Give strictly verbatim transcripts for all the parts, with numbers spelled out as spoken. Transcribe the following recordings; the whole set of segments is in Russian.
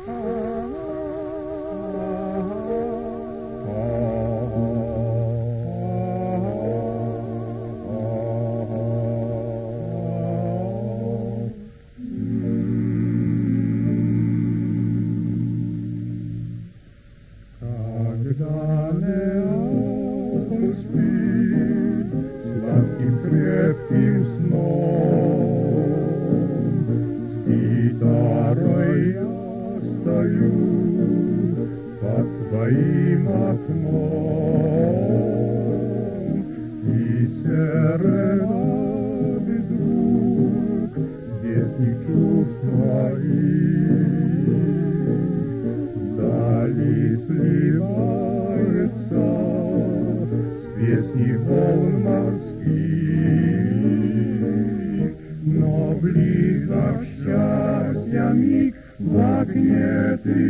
Когда Неаполь спит сладким крепким сном, с гитарой я стою под твоим окном, и серенады звук вестник чувств моих вдали сливается с песней волн морских, но близок счастья миг, в окне ты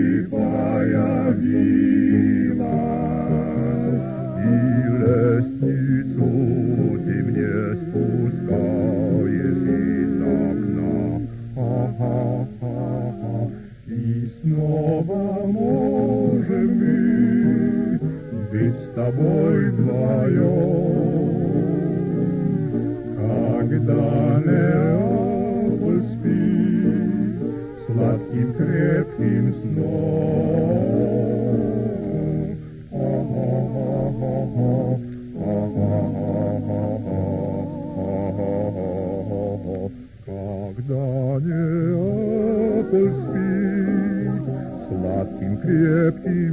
появилась, и лестницу ты мне спускаешь из окна. Ха-ха-ха-ха. И снова можем мы быть с тобой вдвоем, когда Неаполь спит сладким крепким сном. Когда Неаполь спит сладким крепким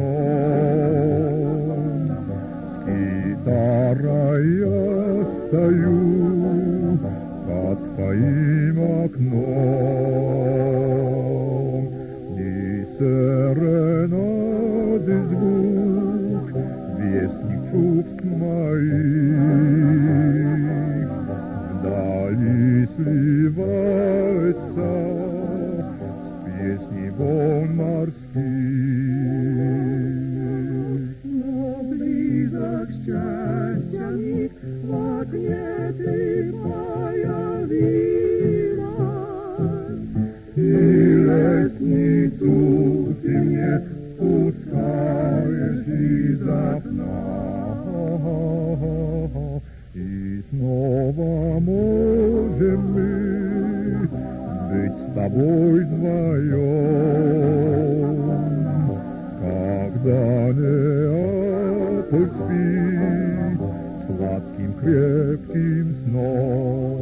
сном, с гитарой я стою под твоим окном, и серенады звук вестник чувств моих вдали сливается с песней волн морских. Но близок счастья миг, в окне ты появилась, и лестницу ты мне спускаешь из окна. И снова можем мы быть с тобой вдвоем, когда Неаполь спит сладким крепким сном.